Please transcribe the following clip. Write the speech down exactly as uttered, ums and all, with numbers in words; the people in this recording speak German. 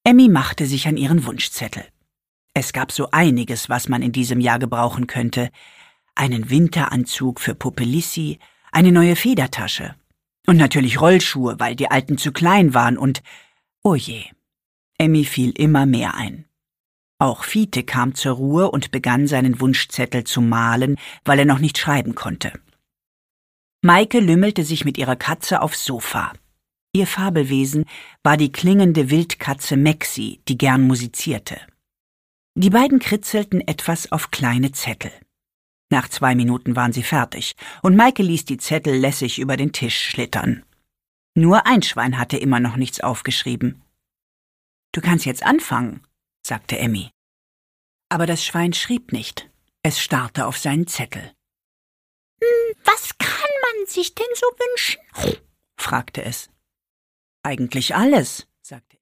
Emmy machte sich an ihren Wunschzettel. Es gab so einiges, was man in diesem Jahr gebrauchen könnte. Einen Winteranzug für Puppe Lissi, eine neue Federtasche und natürlich Rollschuhe, weil die alten zu klein waren und, oh je, Emmy fiel immer mehr ein. Auch Fiete kam zur Ruhe und begann seinen Wunschzettel zu malen, weil er noch nicht schreiben konnte. Maike lümmelte sich mit ihrer Katze aufs Sofa. Ihr Fabelwesen war die klingende Wildkatze Maxi, die gern musizierte. Die beiden kritzelten etwas auf kleine Zettel. Nach zwei Minuten waren sie fertig, und Maike ließ die Zettel lässig über den Tisch schlittern. Nur Einschwein hatte immer noch nichts aufgeschrieben. »Du kannst jetzt anfangen«, sagte Emmy. Aber das Schwein schrieb nicht. Es starrte auf seinen Zettel. »Was kann man sich denn so wünschen?«, fragte es. »Eigentlich alles«, sagte